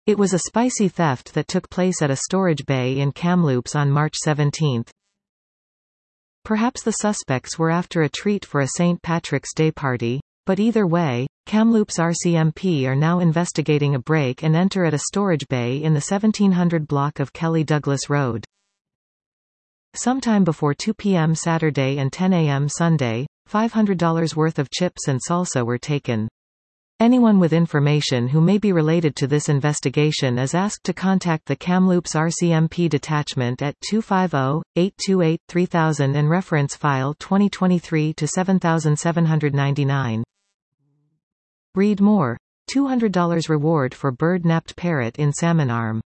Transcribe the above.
It was a spicy theft that took place at a storage bay in Kamloops on March 17. Perhaps the suspects were after a treat for a St. Patrick's Day party. But either way, Kamloops RCMP are now investigating a break and enter at a storage bay in the 1700 block of Kelly Douglas Road. Sometime before 2 p.m. Saturday and 10 a.m. Sunday, $500 worth of chips and salsa were taken. Anyone with information who may be related to this investigation is asked to contact the Kamloops RCMP detachment at 250-828-3000 and reference file 2023-7799. Read more. $200 reward for bird-napped parrot in Salmon Arm.